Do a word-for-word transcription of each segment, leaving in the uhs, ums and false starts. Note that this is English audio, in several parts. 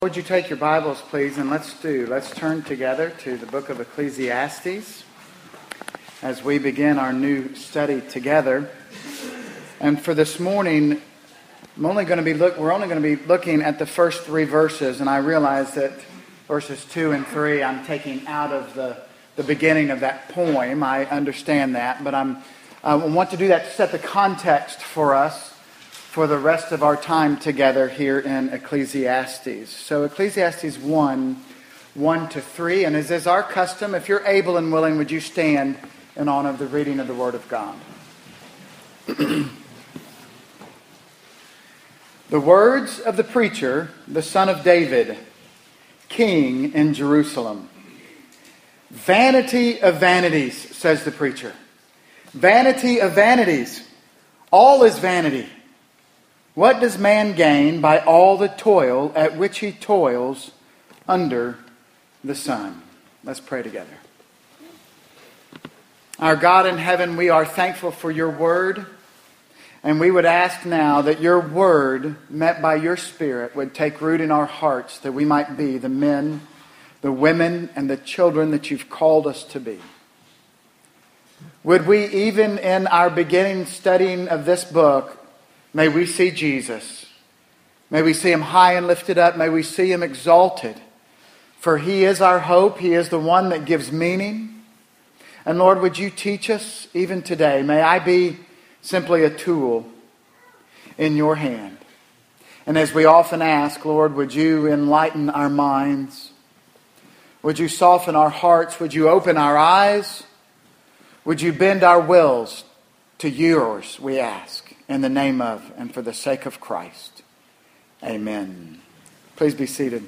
Would you take your Bibles, please, and let's do, let's turn together to the book of Ecclesiastes as we begin our new study together. And for this morning, I'm only going to be look, we're only going to be looking at the first three verses, and I realize that verses two and three I'm taking out of the, the beginning of that poem. I understand that, but I'm, I want to do that to set the context for us for the rest of our time together here in Ecclesiastes. So Ecclesiastes one, one to three. And as is our custom, if you're able and willing, would you stand in honor of the reading of the Word of God? The words of the preacher, the son of David, king in Jerusalem. Vanity of vanities, says the preacher. Vanity of vanities. All is vanity. What does man gain by all the toil at which he toils under the sun? Let's pray together. Our God in heaven, we are thankful for your word. And we would ask now that your word, met by your Spirit, would take root in our hearts, that we might be the men, the women, and the children that you've called us to be. Would we, even in our beginning studying of this book, may we see Jesus. May we see him high and lifted up. May we see him exalted. For he is our hope. He is the one that gives meaning. And Lord, would you teach us even today? May I be simply a tool in your hand. And as we often ask, Lord, would you enlighten our minds? Would you soften our hearts? Would you open our eyes? Would you bend our wills to yours, we ask. In the name of and for the sake of Christ. Amen. Please be seated.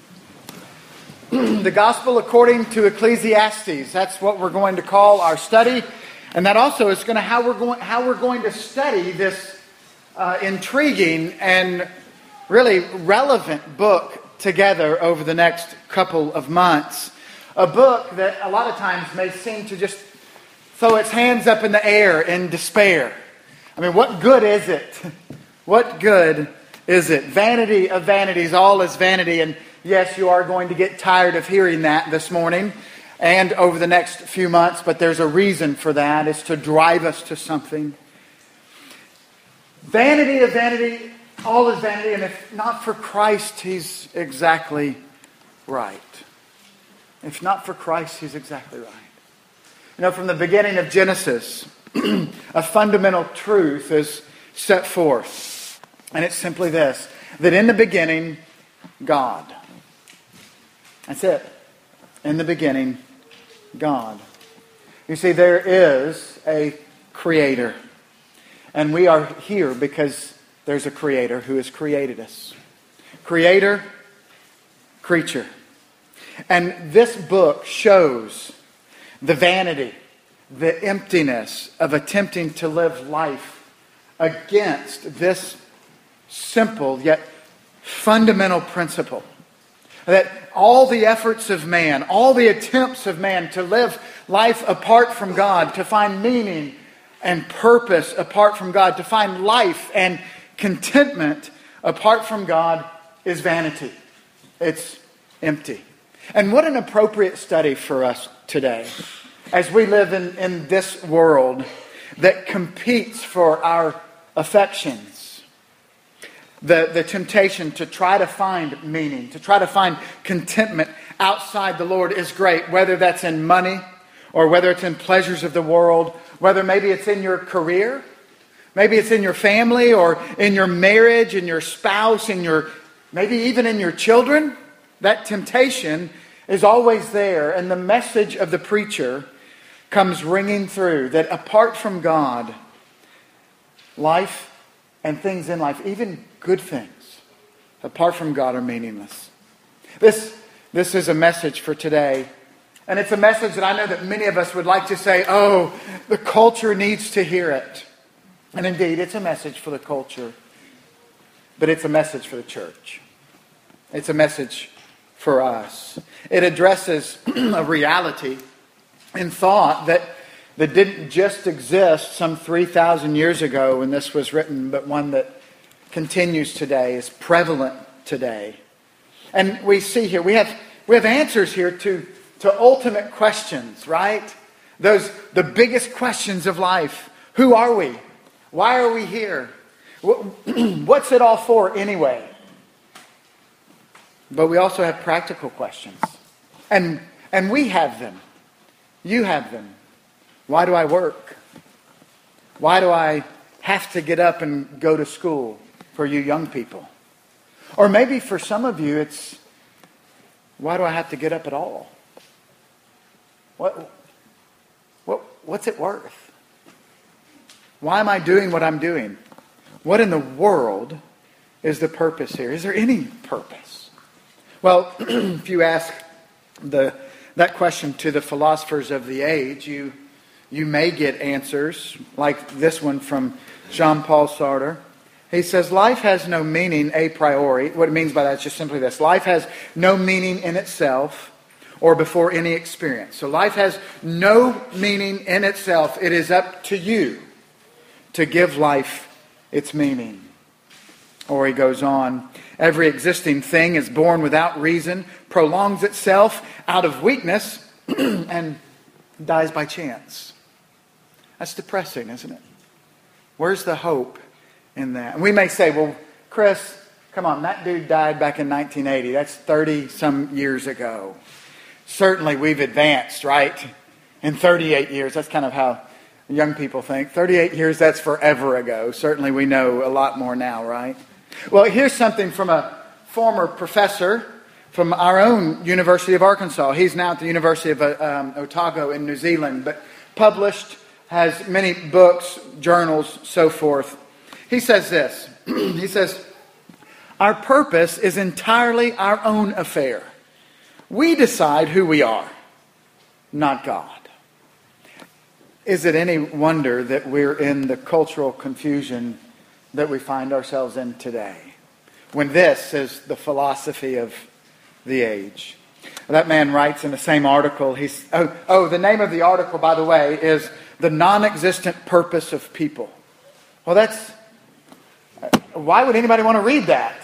The Gospel according to Ecclesiastes. That's what we're going to call our study. And that also is going to how we're going how we're going to study this uh, intriguing and really relevant book together over the next couple of months. A book that a lot of times may seem to just throw its hands up in the air in despair. I mean, what good is it? What good is it? Vanity of vanities, all is vanity. And yes, you are going to get tired of hearing that this morning and over the next few months, but there's a reason for that. It's to drive us to something. Vanity of vanity, all is vanity. And if not for Christ, he's exactly right. If not for Christ, he's exactly right. You know, from the beginning of Genesis, a fundamental truth is set forth. And it's simply this, that in the beginning, God. That's it. In the beginning, God. You see, there is a creator. And we are here because there's a creator who has created us. Creator, creature. And this book shows the vanity, the emptiness of attempting to live life against this simple yet fundamental principle. That all the efforts of man, all the attempts of man to live life apart from God, to find meaning and purpose apart from God, to find life and contentment apart from God is vanity. It's empty. And what an appropriate study for us today. As we live in, in this world that competes for our affections. The, the temptation to try to find meaning, to try to find contentment outside the Lord is great. Whether that's in money or whether it's in pleasures of the world. Whether maybe it's in your career. Maybe it's in your family or in your marriage, in your spouse, in your maybe even in your children. That temptation is always there. And the message of the preacher comes ringing through that apart from God, life and things in life, even good things, apart from God are meaningless. This, this is a message for today. And it's a message that I know that many of us would like to say, oh, the culture needs to hear it. And indeed, it's a message for the culture. But it's a message for the church. It's a message for us. It addresses a reality in thought that, that didn't just exist some three thousand years ago when this was written, but one that continues today, is prevalent today. And we see here, we have we have answers here to, to ultimate questions, right? Those the biggest questions of life. Who are we? Why are we here? What's it all for anyway? But we also have practical questions. And and we have them. You have them. Why do I work? Why do I have to get up and go to school for you young people? Or maybe for some of you it's, why do I have to get up at all? What, what, what's it worth? Why am I doing what I'm doing? What in the world is the purpose here? Is there any purpose? Well, if you ask the that question to the philosophers of the age, you you may get answers like this one from Jean-Paul Sartre. He says, life has no meaning a priori. What it means by that is just simply this. Life has no meaning in itself or before any experience. So life has no meaning in itself. It is up to you to give life its meaning. Or he goes on, every existing thing is born without reason, prolongs itself out of weakness, and dies by chance. That's depressing, isn't it? Where's the hope in that? And we may say, well, Chris, come on, that dude died back in nineteen eighty. That's thirty some years ago. Certainly we've advanced, right? In thirty-eight years, that's kind of how young people think. thirty-eight years, that's forever ago. Certainly we know a lot more now, right? Well, here's something from a former professor from our own University of Arkansas. He's now at the University of um, Otago in New Zealand, but published, has many books, journals, so forth. He says this. He says, our purpose is entirely our own affair. We decide who we are, not God. Is it any wonder that we're in the cultural confusion that we find ourselves in today, when this is the philosophy of the age? That man writes in the same article, he's, oh, oh, the name of the article, by the way, is The Non-Existent Purpose of People. Well, that's, why would anybody want to read that?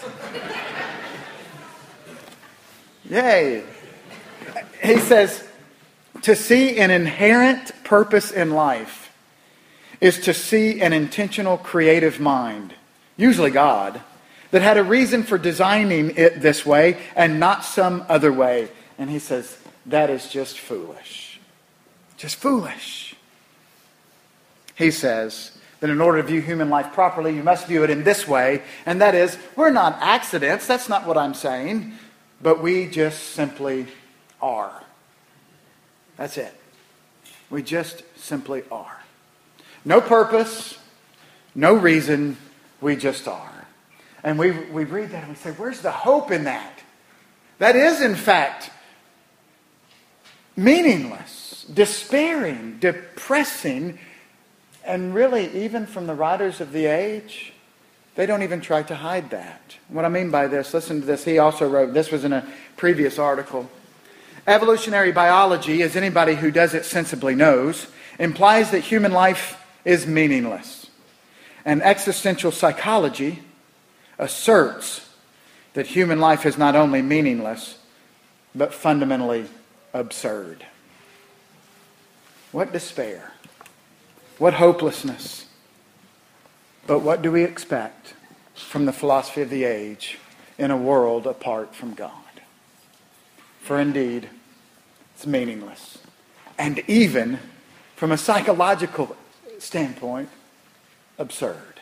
Yay. He says, to see an inherent purpose in life is to see an intentional creative mind, usually God, that had a reason for designing it this way and not some other way. And he says, that is just foolish. Just foolish. He says that in order to view human life properly, you must view it in this way. And that is, we're not accidents. That's not what I'm saying. But we just simply are. That's it. We just simply are. No purpose, no reason, we just are. And we we read that and we say, where's the hope in that? That is, in fact, meaningless, despairing, depressing, and really, even from the writers of the age, they don't even try to hide that. What I mean by this, listen to this. He also wrote, this was in a previous article. Evolutionary biology, as anybody who does it sensibly knows, implies that human life is meaningless. And existential psychology asserts that human life is not only meaningless, but fundamentally absurd. What despair. What hopelessness. But what do we expect from the philosophy of the age in a world apart from God? For indeed, it's meaningless. And even from a psychological standpoint, absurd.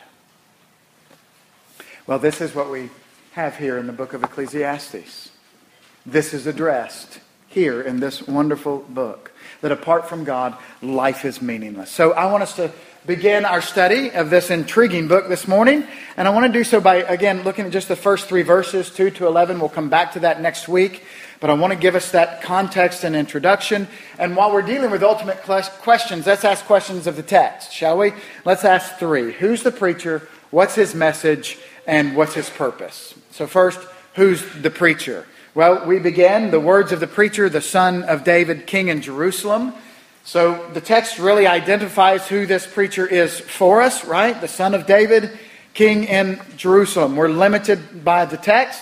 Well, this is what we have here in the book of Ecclesiastes. This is addressed here in this wonderful book, that apart from God, life is meaningless. So I want us to begin our study of this intriguing book this morning. And I want to do so by, again, looking at just the first three verses, two to eleven. We'll come back to that next week. But I want to give us that context and introduction. And while we're dealing with ultimate questions, let's ask questions of the text, shall we? Let's ask three. Who's the preacher? What's his message? And what's his purpose? So first, who's the preacher? Well, we begin the words of the preacher, the son of David, king in Jerusalem. So the text really identifies who this preacher is for us, right? The son of David, king in Jerusalem. We're limited by the text.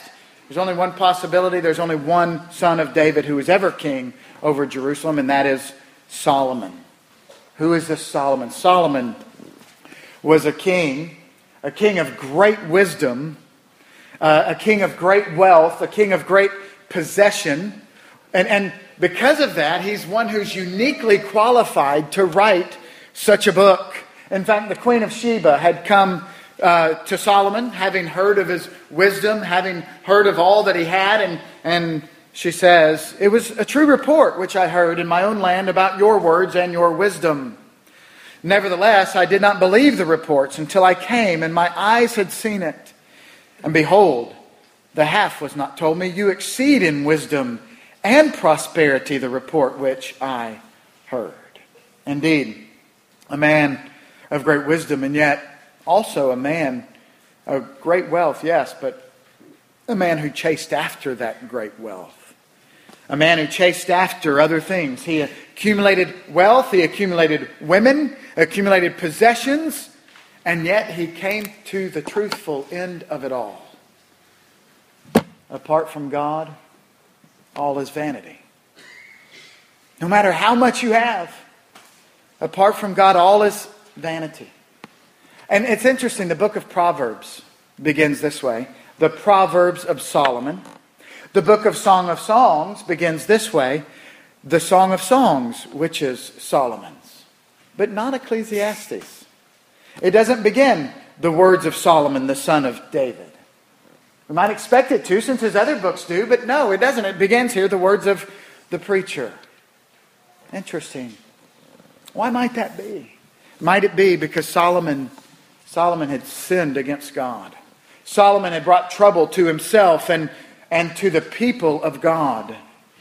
There's only one possibility. There's only one son of David who was ever king over Jerusalem, and that is Solomon. Who is this Solomon? Solomon was a king, a king of great wisdom, uh, a king of great wealth, a king of great possession. And, and because of that, he's one who's uniquely qualified to write such a book. In fact, the Queen of Sheba had come uh, to Solomon, having heard of his wisdom, having heard of all that he had, and, and she says, "It was a true report which I heard in my own land about your words and your wisdom. Nevertheless, I did not believe the reports until I came, and my eyes had seen it. And behold, the half was not told me. You exceed in wisdom and prosperity the report which I heard." Indeed, a man of great wisdom, and yet also a man of great wealth, yes, but a man who chased after that great wealth. A man who chased after other things. He accumulated wealth, he accumulated women, accumulated possessions, and yet he came to the truthful end of it all. Apart from God, all is vanity. No matter how much you have, apart from God, all is vanity. And it's interesting, the book of Proverbs begins this way. The Proverbs of Solomon. The book of Song of Songs begins this way. The Song of Songs, which is Solomon's. But not Ecclesiastes. It doesn't begin the words of Solomon, the son of David. We might expect it to, since his other books do, but no, it doesn't. It begins here, the words of the preacher. Interesting. Why might that be? Might it be because Solomon, Solomon had sinned against God? Solomon had brought trouble to himself and, and to the people of God.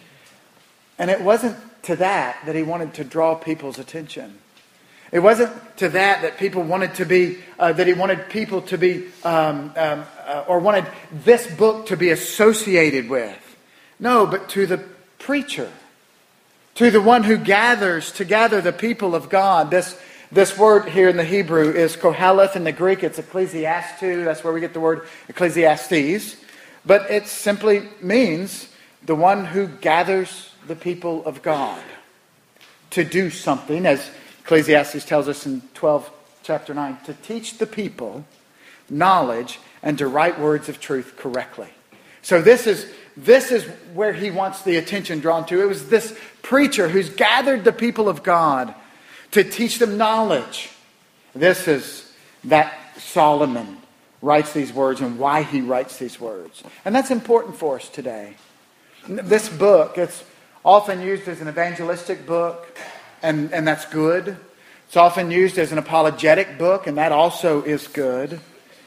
And it wasn't to that that he wanted to draw people's attention. It wasn't to that that people wanted to be, uh, that he wanted people to be, um, um, uh, or wanted this book to be associated with. No, but to the preacher. To the one who gathers together the people of God. This, this word here in the Hebrew is koheleth. In the Greek it's ecclesiastes. That's where we get the word Ecclesiastes. But it simply means the one who gathers the people of God to do something, as Ecclesiastes tells us in twelve, chapter nine, to teach the people knowledge and to write words of truth correctly. So this is, this is where he wants the attention drawn to. It was this preacher who's gathered the people of God to teach them knowledge. This is that Solomon writes these words and why he writes these words. And that's important for us today. This book, it's often used as an evangelistic book, and, and that's good. It's often used as an apologetic book, and that also is good.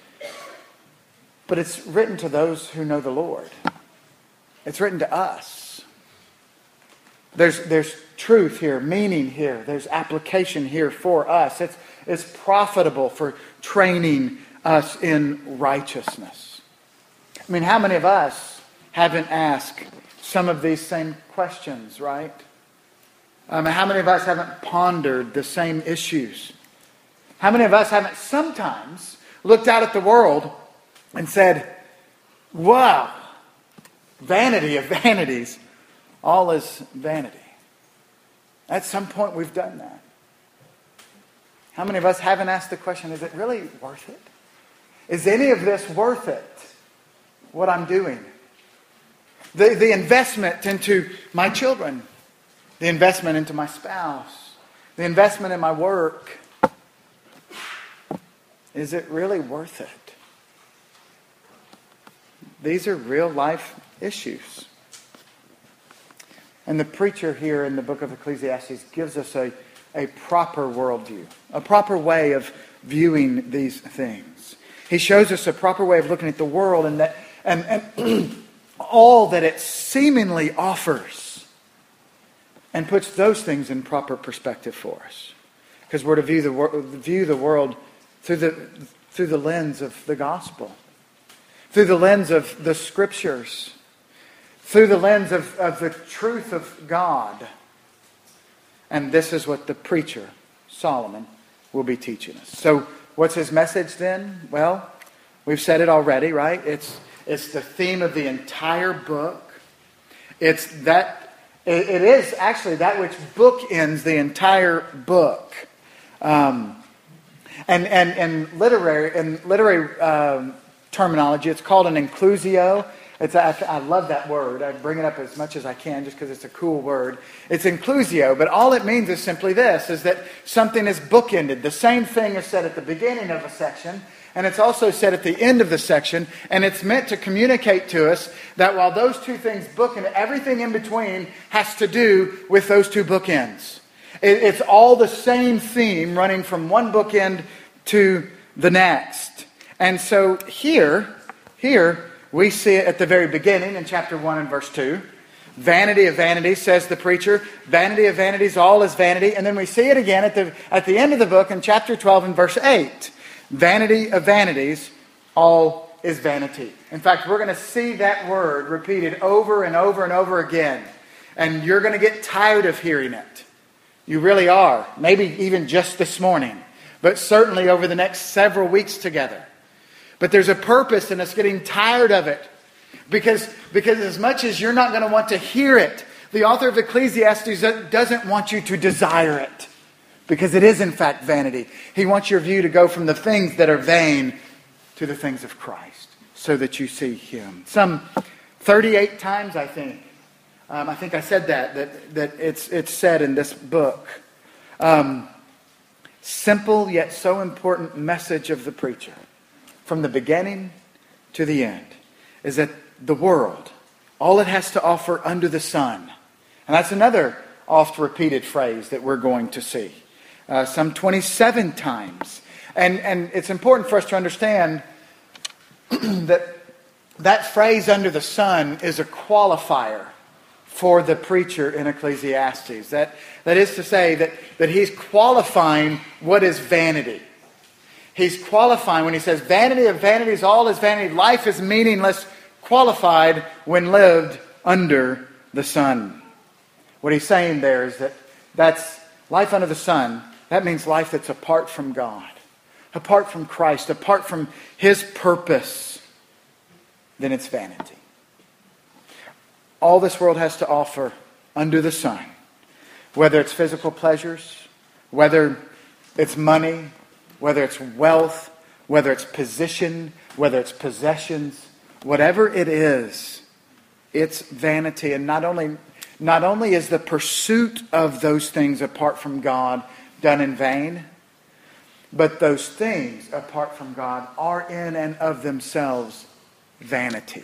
But it's written to those who know the Lord. It's written to us. There's, there's truth here, meaning here. There's application here for us. It's, it's profitable for training us in righteousness. I mean, how many of us haven't asked some of these same questions, right? Um, how many of us haven't pondered the same issues? How many of us haven't sometimes looked out at the world and said, wow, vanity of vanities, all is vanity. At some point we've done that. How many of us haven't asked the question, is it really worth it? Is any of this worth it? What I'm doing? The, the investment into my children. The investment into my spouse. The investment in my work. Is it really worth it? These are real life issues. And the preacher here in the book of Ecclesiastes gives us a, a proper worldview. A proper way of viewing these things. He shows us a proper way of looking at the world and that and, and all that it seemingly offers. And puts those things in proper perspective for us. Because we're to view the, view the world through the, through the lens of the gospel. Through the lens of the scriptures. Through the lens of, of the truth of God. And this is what the preacher, Solomon, will be teaching us. So what's his message then? Well, we've said it already, right? It's It's the theme of the entire book. It's that, it, it is actually that which bookends the entire book. Um, and, and, and literary, in literary um, terminology, it's called an inclusio. It's, I, I love that word. I bring it up as much as I can just because it's a cool word. It's inclusio, but all it means is simply this, is that something is bookended. The same thing is said at the beginning of a section, and it's also said at the end of the section, and it's meant to communicate to us that while those two things bookend, everything in between has to do with those two bookends. It, it's all the same theme running from one bookend to the next. And so here, here, we see it at the very beginning in chapter one and verse two. Vanity of vanities, says the preacher. Vanity of vanities, all is vanity. And then we see it again at the, at the end of the book in chapter twelve and verse eight. Vanity of vanities, all is vanity. In fact, we're going to see that word repeated over and over and over again. And you're going to get tired of hearing it. You really are. Maybe even just this morning. But certainly over the next several weeks together. But there's a purpose in us getting tired of it. Because, because as much as you're not going to want to hear it, the author of Ecclesiastes doesn't want you to desire it. Because it is in fact vanity. He wants your view to go from the things that are vain to the things of Christ. So that you see Him. Some thirty-eight times, I think. Um, I think I said that. That, that it's, it's said in this book. Um, simple yet so important message of the preacher. From the beginning to the end, is that the world, all it has to offer under the sun. And that's another oft repeated phrase that we're going to see. Uh, some twenty-seven times. And, and it's important for us to understand that that phrase under the sun is a qualifier for the preacher in Ecclesiastes. That, that is to say that, that he's qualifying what is vanity. He's qualifying when he says, vanity of vanities, all is vanity. Life is meaningless, qualified when lived under the sun. What he's saying there is that that's life under the sun. That means life that's apart from God, apart from Christ, apart from His purpose. Then it's vanity. All this world has to offer under the sun, whether it's physical pleasures, whether it's money, whether it's wealth, whether it's position, whether it's possessions, whatever it is, it's vanity. And not only, not only is the pursuit of those things apart from God done in vain, but those things apart from God are in and of themselves vanity.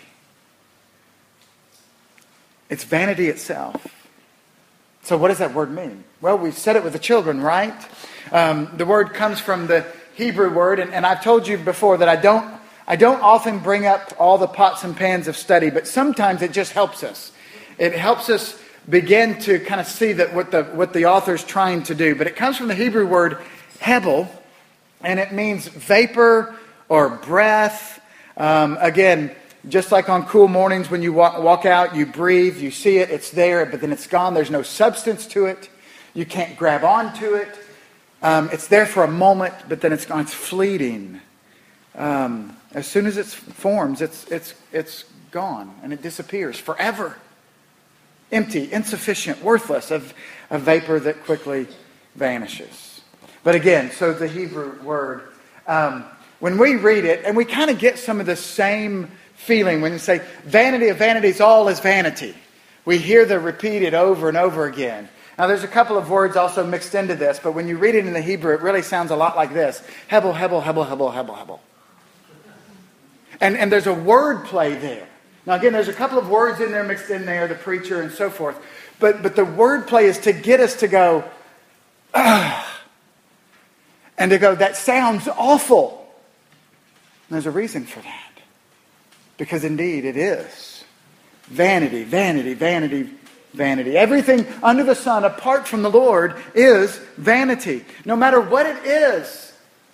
It's vanity itself. So what does that word mean? Well, we said it with the children, right? Um, the word comes from the Hebrew word, and, and I've told you before that I don't, I don't often bring up all the pots and pans of study, but sometimes it just helps us. It helps us begin to kind of see that what the what the author's trying to do. But it comes from the Hebrew word hebel, and it means vapor or breath. Um, again, just like on cool mornings when you walk, walk out, you breathe, you see it, it's there, but then it's gone. There's no substance to it. You can't grab onto it. Um, it's there for a moment, but then it's gone. It's fleeting. Um, as soon as it forms, it's it's it's gone and it disappears forever. Empty, insufficient, worthless, of a vapor that quickly vanishes. But again, so the Hebrew word, um, when we read it, and we kind of get some of the same feeling when you say, vanity of vanities, all is vanity. We hear the repeated over and over again. Now there's a couple of words also mixed into this, but when you read it in the Hebrew, it really sounds a lot like this. Hebel, hebel, hebel, hebel, hebel, hebel. And, and there's a word play there. Now again, there's a couple of words in there mixed in there, the preacher and so forth. But, but the word play is to get us to go, ah, and to go, that sounds awful. And there's a reason for that. Because indeed it is. Vanity, vanity, vanity, vanity. Everything under the sun apart from the Lord is vanity. No matter what it is.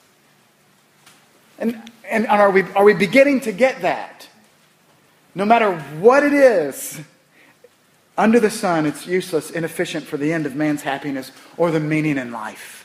And, and are we, are we beginning to get that? No matter what it is, under the sun, it's useless, inefficient for the end of man's happiness or the meaning in life.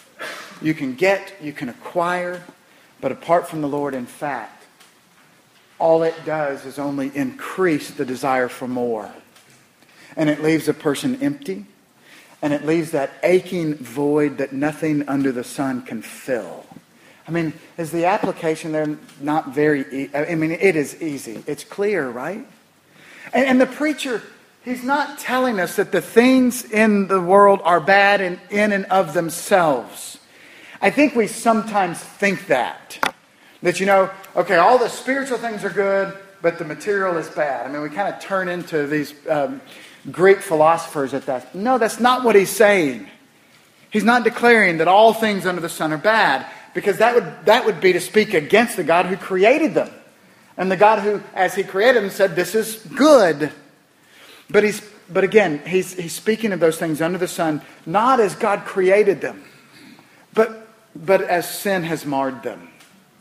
You can get, you can acquire, but apart from the Lord, in fact, all it does is only increase the desire for more. And it leaves a person empty. And it leaves that aching void that nothing under the sun can fill. I mean, is the application there not very easy? I mean, it is easy. It's clear, right? And, and the preacher, he's not telling us that the things in the world are bad in, in and of themselves. I think we sometimes think that. That, you know, okay, all the spiritual things are good, but the material is bad. I mean, we kind of turn into these um, Greek philosophers at that. No, that's not what he's saying. He's not declaring that all things under the sun are bad, because that would that would be to speak against the God who created them. And the God who, as he created them, said, this is good. But he's but again, he's he's speaking of those things under the sun, not as God created them, but but as sin has marred them,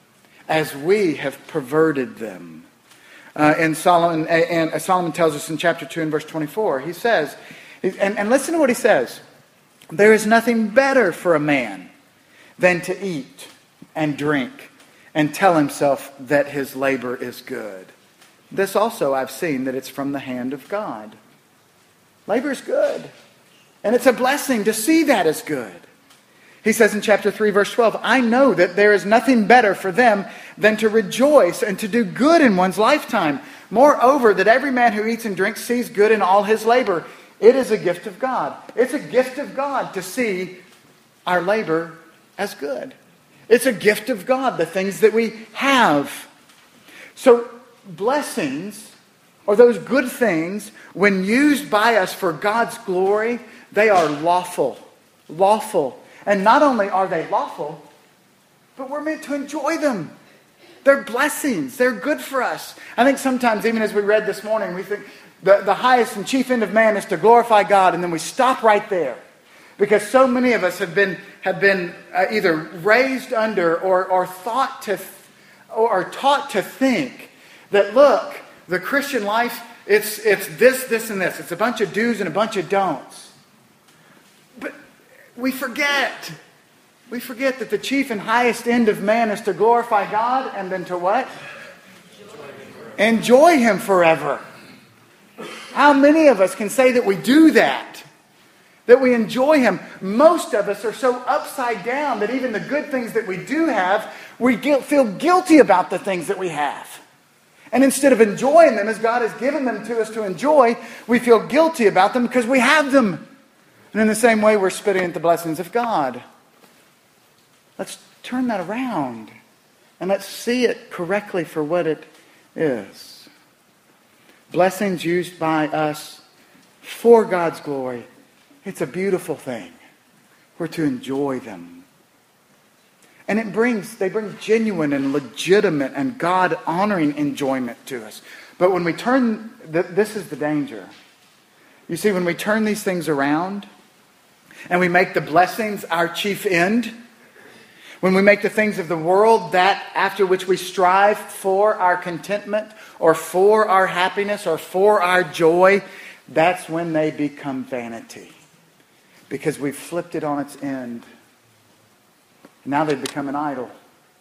as we have perverted them. Uh, and Solomon and uh, Solomon tells us in chapter two and verse twenty-four, he says, and, and listen to what he says, there is nothing better for a man than to eat and drink and tell himself that his labor is good. This also I've seen, that it's from the hand of God. Labor is good. And it's a blessing to see that as good. He says in chapter three, verse twelve, I know that there is nothing better for them than to rejoice and to do good in one's lifetime. Moreover, that every man who eats and drinks sees good in all his labor. It is a gift of God. It's a gift of God to see our labor as good. It's a gift of God, the things that we have. So blessings, or those good things, when used by us for God's glory, they are lawful. Lawful. And not only are they lawful, but we're meant to enjoy them. They're blessings. They're good for us. I think sometimes, even as we read this morning, we think the, the highest and chief end of man is to glorify God, and then we stop right there. Because so many of us have been have been uh, either raised under or, or thought to or are taught to think that, look, the Christian life, it's it's this, this, and this. It's a bunch of do's and a bunch of don'ts. But we forget. We forget that the chief and highest end of man is to glorify God, and then to what? Enjoy Him forever. How many of us can say that we do that? That we enjoy Him? Most of us are so upside down that even the good things that we do have, we feel guilty about the things that we have. And instead of enjoying them as God has given them to us to enjoy, we feel guilty about them because we have them. And in the same way, we're spitting at the blessings of God. Let's turn that around and let's see it correctly for what it is. Blessings used by us for God's glory. It's a beautiful thing. We're to enjoy them. And it brings, they bring genuine and legitimate and God-honoring enjoyment to us. But when we turn, this is the danger. You see, when we turn these things around and we make the blessings our chief end, when we make the things of the world that after which we strive for our contentment or for our happiness or for our joy, that's when they become vanity. Because we've flipped it on its end. Now they've become an idol.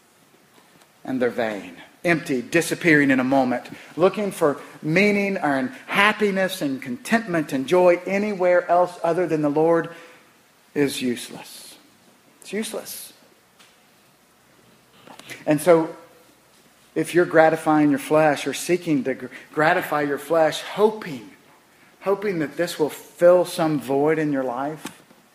And they're vain. Empty, disappearing in a moment. Looking for meaning and happiness and contentment and joy anywhere else other than the Lord is useless. It's useless. And so, if you're gratifying your flesh or seeking to gratify your flesh, hoping, hoping that this will fill some void in your life,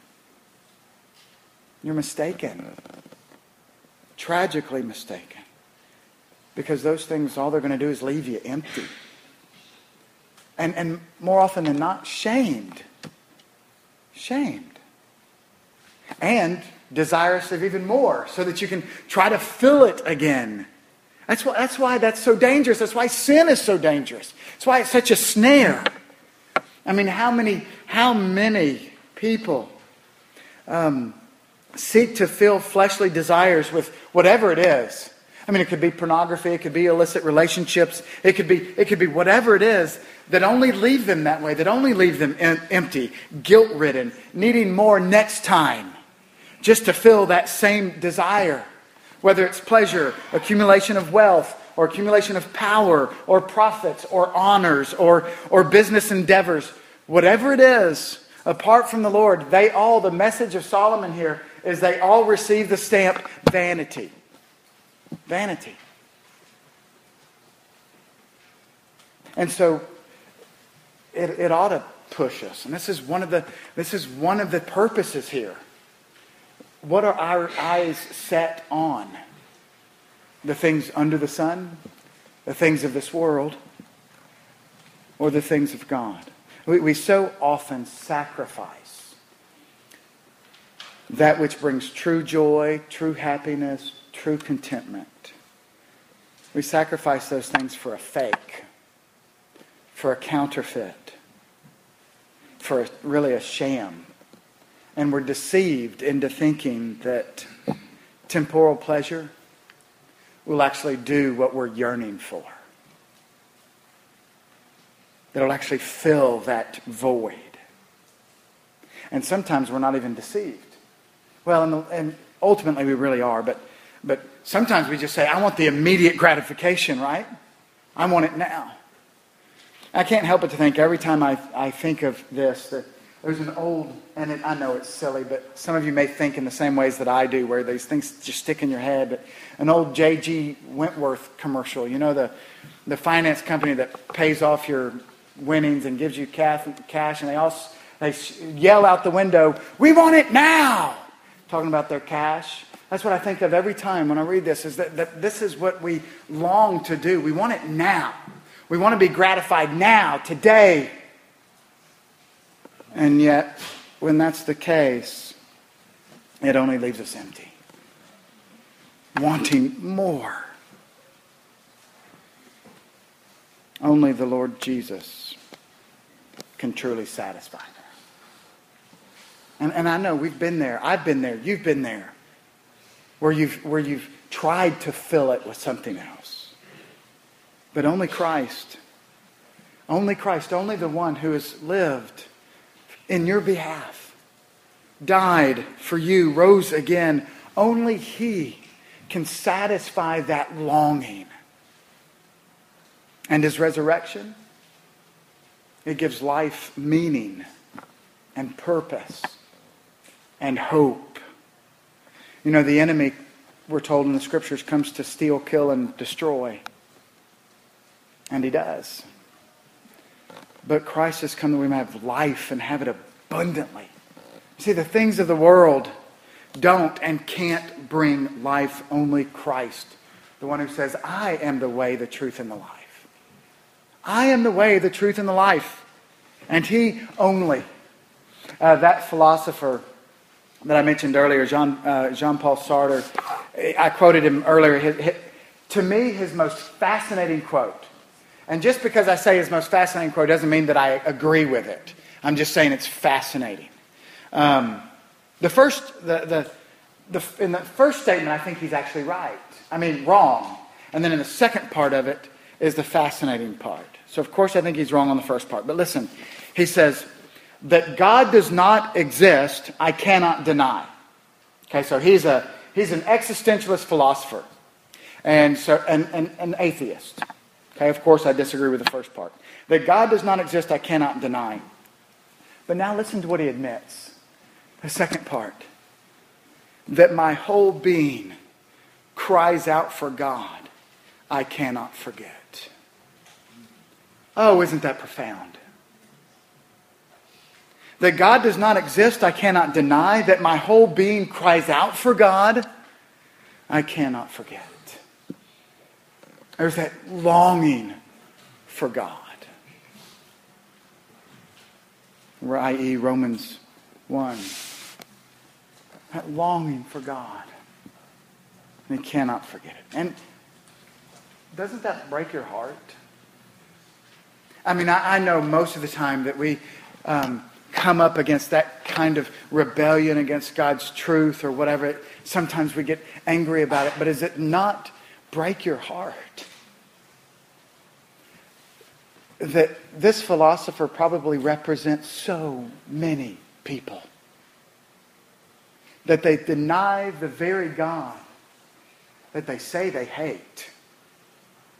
you're mistaken. Tragically mistaken. Because those things, all they're going to do is leave you empty. And, and more often than not, shamed. Shamed. And desirous of even more, so that you can try to fill it again. That's why, that's why that's so dangerous. That's why sin is so dangerous. That's why it's such a snare. I mean, how many, how many people um, seek to fill fleshly desires with whatever it is? I mean, it could be pornography, it could be illicit relationships, it could be it could be whatever it is that only leave them that way, that only leave them em- empty, guilt-ridden, needing more next time. Just to fill that same desire. Whether it's pleasure, accumulation of wealth, or accumulation of power or profits or honors or, or business endeavors. Whatever it is, apart from the Lord, they all, the message of Solomon here is they all receive the stamp vanity. Vanity. And so it, it ought to push us. And this is one of the this is one of the purposes here. What are our eyes set on? The things under the sun, the things of this world, or the things of God? We, we so often sacrifice that which brings true joy, true happiness, true contentment. We sacrifice those things for a fake, for a counterfeit, for a, really a sham. And we're deceived into thinking that temporal pleasure will actually do what we're yearning for. That'll actually fill that void. And sometimes we're not even deceived. Well, and, and ultimately we really are, but, but sometimes we just say, I want the immediate gratification, right? I want it now. I can't help but to think every time I, I think of this that there's an old, and it, I know it's silly, but some of you may think in the same ways that I do, where these things just stick in your head. But an old J G Wentworth commercial, you know, the the finance company that pays off your winnings and gives you cash, cash and they all they yell out the window, "We want it now!" Talking about their cash. That's what I think of every time when I read this, is that, that this is what we long to do. We want it now. We want to be gratified now, today. And yet, when that's the case, it only leaves us empty. Wanting more. Only the Lord Jesus can truly satisfy that. And, and I know we've been there. I've been there. You've been there. Where you've, where you've tried to fill it with something else. But only Christ. Only Christ. Only the one who has lived in your behalf, died for you, rose again. Only He can satisfy that longing. And His resurrection, it gives life meaning and purpose and hope. You know, the enemy, we're told in the Scriptures, comes to steal, kill, and destroy. And he does. But Christ has come that we may have life and have it abundantly. See, the things of the world don't and can't bring life. Only Christ, the one who says, I am the way, the truth, and the life. I am the way, the truth, and the life. And He only. Uh, that philosopher that I mentioned earlier, Jean, uh, Jean-Paul Sartre, I quoted him earlier. His, his, to me, his most fascinating quote. And just because I say his most fascinating quote doesn't mean that I agree with it. I'm just saying it's fascinating. Um, the first, the, the, the, in the first statement, I think he's actually right. I mean, wrong. And then in the second part of it is the fascinating part. So, of course, I think he's wrong on the first part. But listen, he says, that God does not exist, I cannot deny. Okay, so he's a he's an existentialist philosopher, and so and, and an atheist. Okay, of course, I disagree with the first part. That God does not exist, I cannot deny. But now listen to what he admits. The second part. That my whole being cries out for God, I cannot forget. Oh, isn't that profound? That God does not exist, I cannot deny. That my whole being cries out for God, I cannot forget. There's that longing for God. that is. Romans one. That longing for God. And he cannot forget it. And doesn't that break your heart? I mean, I, I know most of the time that we um, come up against that kind of rebellion against God's truth or whatever. It, sometimes we get angry about it. But does it not break your heart that this philosopher probably represents so many people? That they deny the very God that they say they hate.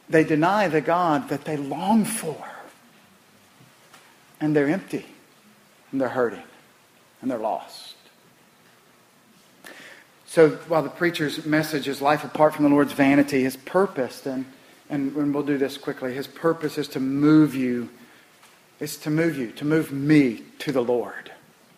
they deny the God that they long for. And they're empty. And they're hurting. And they're lost. So while the preacher's message is life apart from the Lord's vanity, his purpose, and, and we'll do this quickly, his purpose is to move you, is to move you, to move me to the Lord,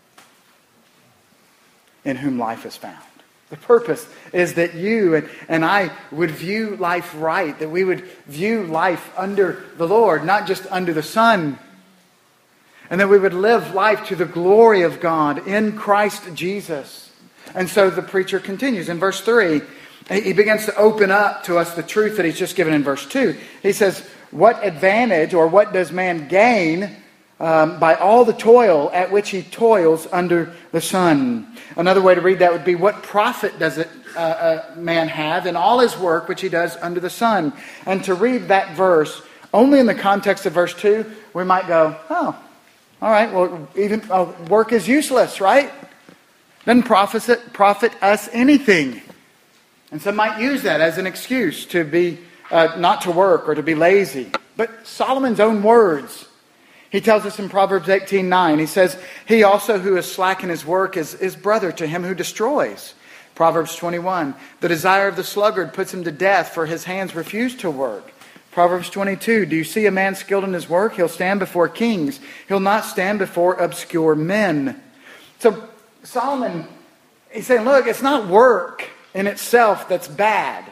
in whom life is found. The purpose is that you and, and I would view life right, that we would view life under the Lord, not just under the sun, and that we would live life to the glory of God in Christ Jesus. And so the preacher continues. In verse three, he begins to open up to us the truth that he's just given in verse two. He says, what advantage or what does man gain um, by all the toil at which he toils under the sun? Another way to read that would be, what profit does it uh, a man have in all his work which he does under the sun? And to read that verse only in the context of verse two, we might go, oh, all right, well, even uh, work is useless, right? Doesn't profit, profit us anything. And some might use that as an excuse to be uh, not to work or to be lazy. But Solomon's own words, he tells us in Proverbs eighteen nine, he says, he also who is slack in his work is, is brother to him who destroys. Proverbs twenty-one, the desire of the sluggard puts him to death, for his hands refuse to work. Proverbs twenty-two, do you see a man skilled in his work? He'll stand before kings. He'll not stand before obscure men. So Solomon, he's saying, look, it's not work in itself that's bad.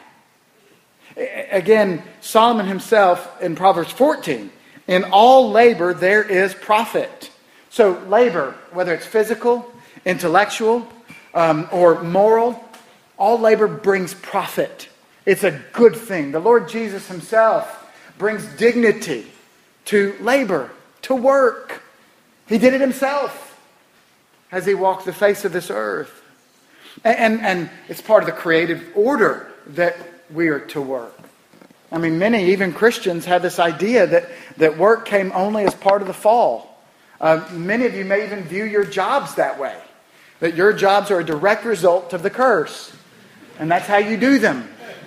Again, Solomon himself in Proverbs fourteen, in all labor there is profit. So labor, whether it's physical, intellectual, um, or moral, all labor brings profit. It's a good thing. The Lord Jesus himself brings dignity to labor, to work. He did it himself as he walked the face of this earth. And, and, and it's part of the creative order that we are to work. I mean, many, even Christians, have this idea that, that work came only as part of the fall. Uh, many of you may even view your jobs that way. That your jobs are a direct result of the curse. And that's how you do them.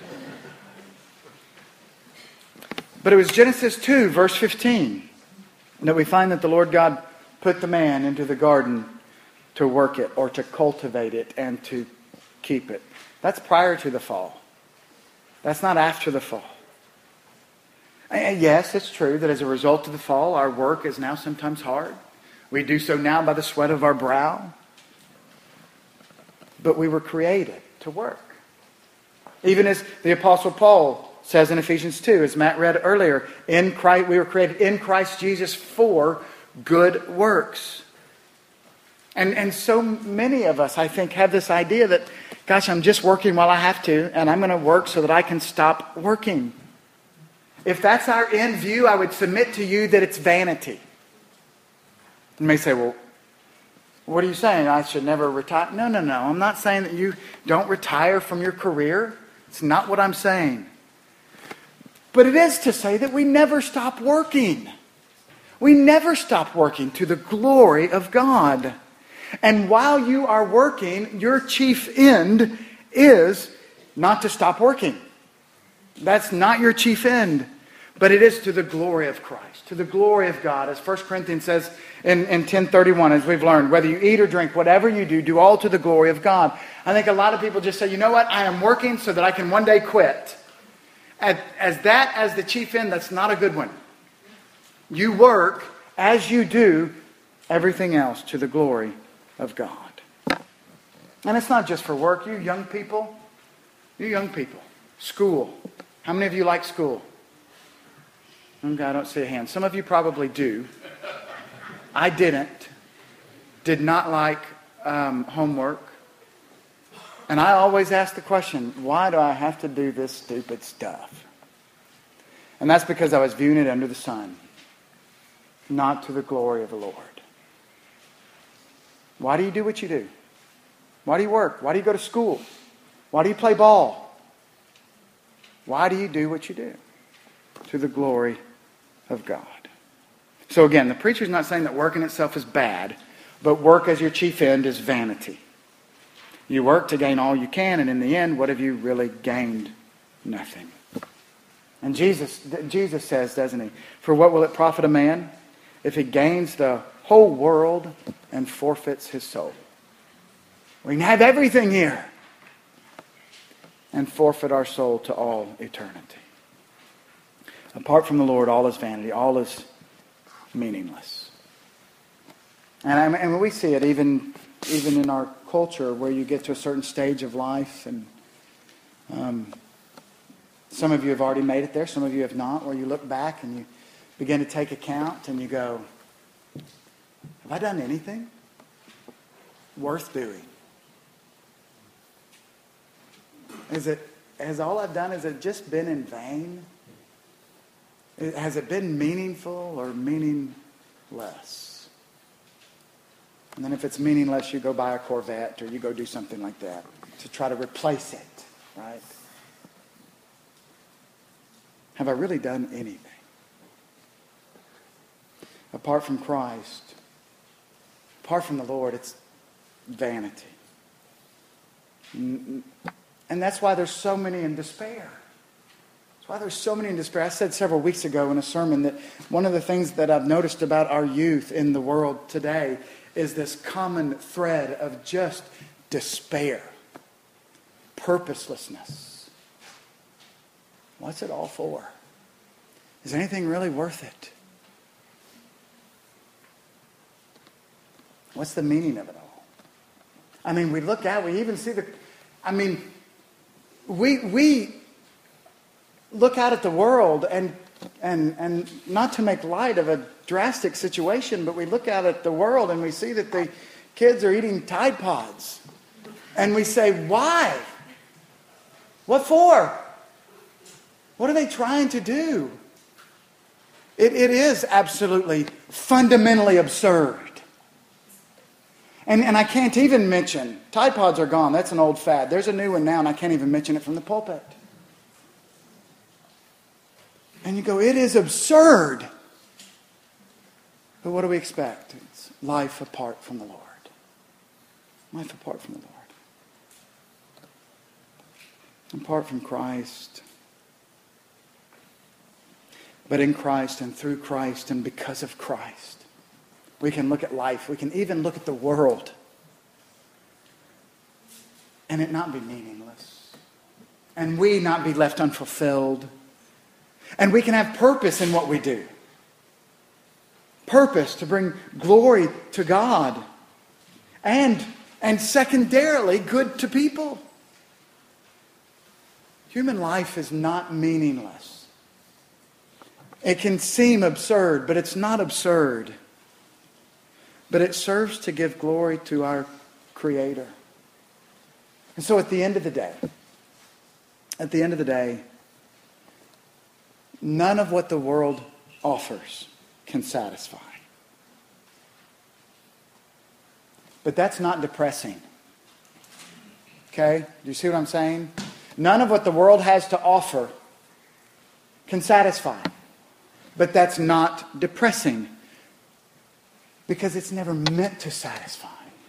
But it was Genesis two, verse fifteen, that we find that the Lord God put the man into the garden to work it, or to cultivate it, and to keep it. That's prior to the fall. That's not after the fall. And yes, it's true that as a result of the fall, our work is now sometimes hard. We do so now by the sweat of our brow. But we were created to work. Even as the Apostle Paul says in Ephesians two, as Matt read earlier, in Christ, we were created in Christ Jesus for good works. And, and so many of us, I think, have this idea that, gosh, I'm just working while I have to, and I'm going to work so that I can stop working. If that's our end view, I would submit to you that it's vanity. You may say, well, what are you saying? I should never retire? No, no, no. I'm not saying that you don't retire from your career. It's not what I'm saying. But it is to say that we never stop working. We never stop working to the glory of God. And while you are working, your chief end is not to stop working. That's not your chief end. But it is to the glory of Christ, to the glory of God. As First Corinthians says in, in ten thirty-one, as we've learned, whether you eat or drink, whatever you do, do all to the glory of God. I think a lot of people just say, you know what, I am working so that I can one day quit. As, as that as the chief end, that's not a good one. You work as you do everything else to the glory of God. And it's not just for work. You young people, you young people, school. How many of you like school? Okay, I don't see a hand. Some of you probably do. I didn't. Did not like um, homework. And I always ask the question, why do I have to do this stupid stuff? And that's because I was viewing it under the sun, not to the glory of the Lord. Why do you do what you do? Why do you work? Why do you go to school? Why do you play ball? Why do you do what you do? To the glory of God. So again, the preacher's not saying that work in itself is bad, but work as your chief end is vanity. You work to gain all you can, and in the end, what have you really gained? Nothing. And Jesus, Jesus says, doesn't he? For what will it profit a man if he gains the whole world and forfeits his soul? We can have everything here and forfeit our soul to all eternity. Apart from the Lord, all is vanity, all is meaningless. And, I, and we see it even, even in our culture, where you get to a certain stage of life, and um, some of you have already made it there, some of you have not, where you look back and you begin to take account and you go, have I done anything worth doing? Is it, has all I've done, has it just been in vain? Has it been meaningful or meaningless? And then if it's meaningless, you go buy a Corvette or you go do something like that to try to replace it, right? Have I really done anything? Apart from Christ, apart from the Lord, it's vanity. And that's why there's so many in despair. That's why there's so many in despair. I said several weeks ago in a sermon that one of the things that I've noticed about our youth in the world today is this common thread of just despair, purposelessness. What's it all for? Is anything really worth it? What's the meaning of it all? I mean, we look out, we even see the... I mean, we we look out at the world and and and not to make light of a drastic situation, but we look out at the world and we see that the kids are eating Tide Pods. And we say, why? What for? What are they trying to do? It, it is absolutely fundamentally absurd. And, and I can't even mention, Tide Pods are gone. That's an old fad. There's a new one now, and I can't even mention it from the pulpit. And you go, it is absurd. But what do we expect? It's life apart from the Lord. Life apart from the Lord. Apart from Christ. But in Christ and through Christ and because of Christ, we can look at life. We can even look at the world and it not be meaningless. And we not be left unfulfilled. And we can have purpose in what we do. Purpose to bring glory to God. And, and secondarily, good to people. Human life is not meaningless. It can seem absurd, but it's not absurd. But it serves to give glory to our Creator. And so at the end of the day, at the end of the day, none of what the world offers can satisfy. But that's not depressing. Okay? Do you see what I'm saying? None of what the world has to offer can satisfy. But that's not depressing. Because it's never meant to satisfy.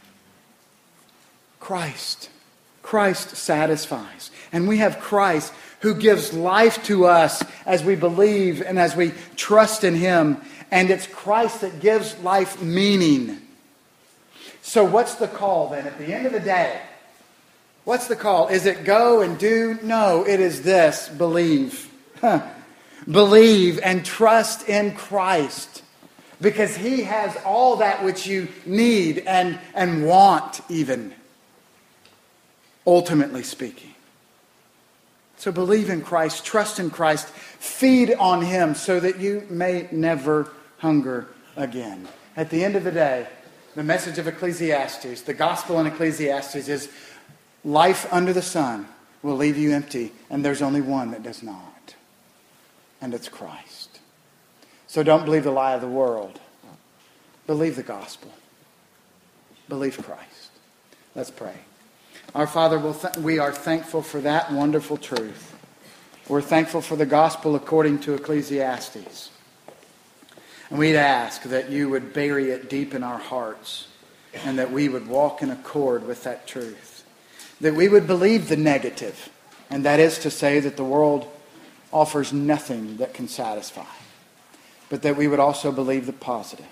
Christ. Christ satisfies. And we have Christ who gives life to us as we believe and as we trust in Him. And it's Christ that gives life meaning. So what's the call then at the end of the day? What's the call? Is it go and do? No, it is this. Believe. Huh. Believe and trust in Christ. Because He has all that which you need and, and want even. Ultimately speaking. So believe in Christ, trust in Christ, feed on Him so that you may never hunger again. At the end of the day, the message of Ecclesiastes, the gospel in Ecclesiastes is life under the sun will leave you empty, and there's only one that does not. And it's Christ. So don't believe the lie of the world. Believe the gospel. Believe Christ. Let's pray. Our Father, we'll th- we are thankful for that wonderful truth. We're thankful for the gospel according to Ecclesiastes. And we'd ask that you would bury it deep in our hearts and that we would walk in accord with that truth. That we would believe the negative, and that is to say that the world offers nothing that can satisfy, but that we would also believe the positive,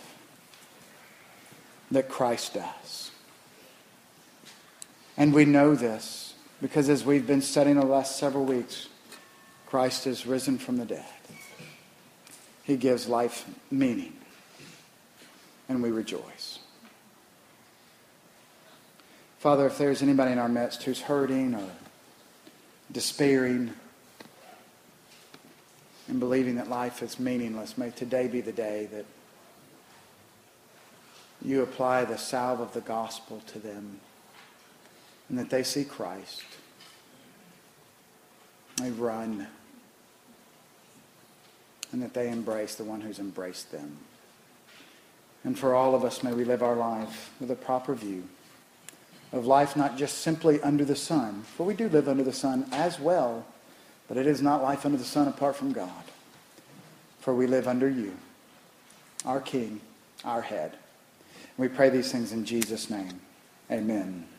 that Christ does. And we know this because as we've been studying the last several weeks, Christ is risen from the dead. He gives life meaning, and we rejoice. Father, if there's anybody in our midst who's hurting or despairing and believing that life is meaningless, may today be the day that you apply the salve of the gospel to them and that they see Christ. They run and that they embrace the one who's embraced them. And for all of us, may we live our life with a proper view of life not just simply under the sun, for we do live under the sun as well, but it is not life under the sun apart from God. For we live under you, our King, our head. And we pray these things in Jesus' name. Amen.